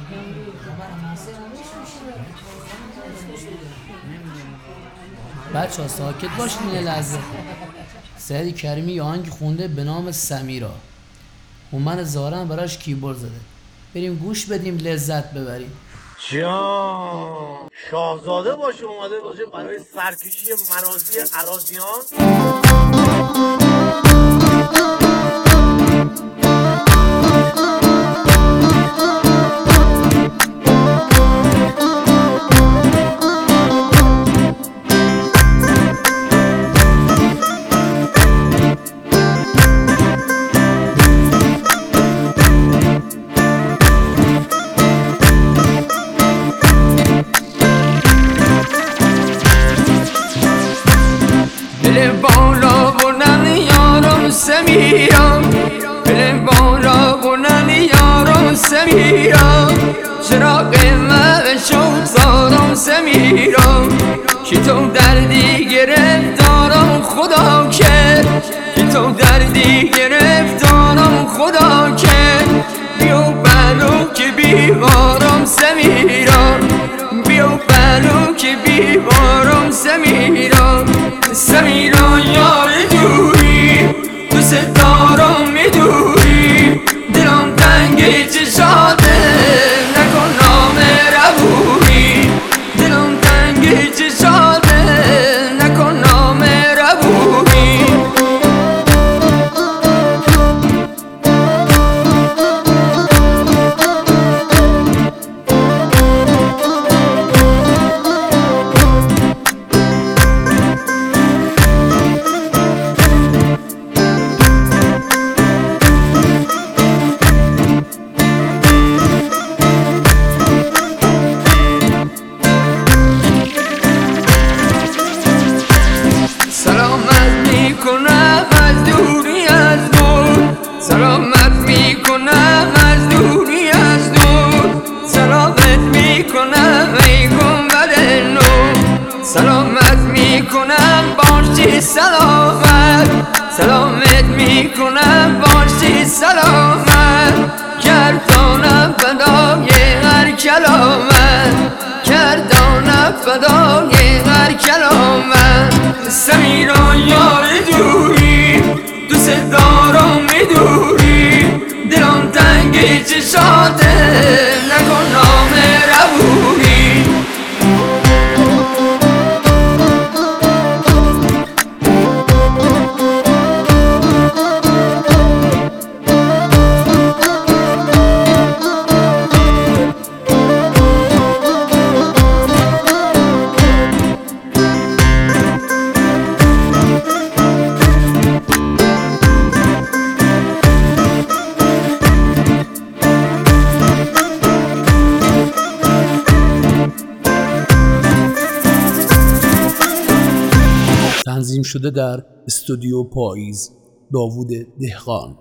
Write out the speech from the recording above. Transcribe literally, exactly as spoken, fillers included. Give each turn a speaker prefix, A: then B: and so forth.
A: بچه ها ساکت باشین یه لحظه. سعید کریمی یه آهنگ خونده به نام سمیرا، هومن زارن براش کیبورد زده. بریم گوش بدیم لذت ببریم.
B: جان شاهزاده باشه اومده باشه برای سرکشی مرازی اراضیان.
C: دل بالا بلند یارم سمیرا، دل بالا بلند یارم سمیرا، چراغ من شد زارم سمیرا، که تو دردی گرفتارم خدا کرد، که تو دردی گرفتارم خدا کرد. بیو بلو که بیوارم سمیرا، بیو بلو که بیوارم سمیرا. سمیرا یار دوری دوست دارم میدوری، دلم تنگ چشاته نکن نام ربوری، دلم تنگ چشاته نکن نام ربوری. سلامت میکنم از دوری از دور، سلامت میکنم ای گنبد نور، سلامت میکنم باشی سلامت، سلامت میکنم باشی سلامت. گردانم فدای هر کلامت، گردانم فدای هر کلامت. سمیرا یار دوری دوست دارم میدوری، دلم تنگ چشاته نکن نام ربوری.
A: تنظیم شده در استودیو پاییز، داوود دهقان.